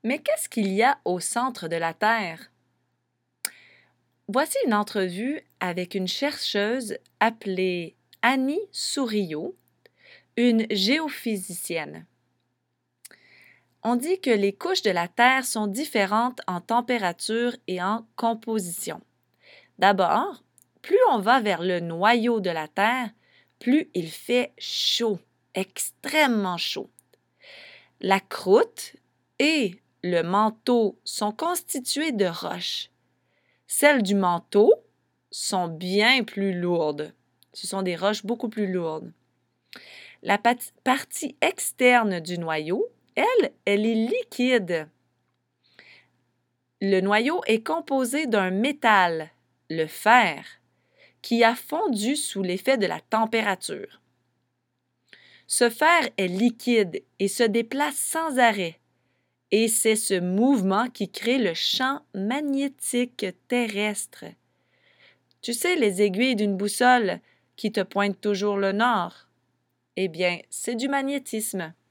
Mais qu'est-ce qu'il y a au centre de la Terre? Voici une entrevue avec une chercheuse appelée Annie Souriau, une géophysicienne. On dit que les couches de la Terre sont différentes en température et en composition. D'abord, plus on va vers le noyau de la Terre, plus il fait chaud, extrêmement chaud. La croûte et le manteau sont constitués de roches. Celles du manteau sont bien plus lourdes. Ce sont des roches beaucoup plus lourdes. La partie externe du noyau, elle est liquide. Le noyau est composé d'un métal, le fer, qui a fondu sous l'effet de la température. Ce fer est liquide et se déplace sans arrêt. Et c'est ce mouvement qui crée le champ magnétique terrestre. Tu sais, les aiguilles d'une boussole qui te pointent toujours le nord? Eh bien, c'est du magnétisme.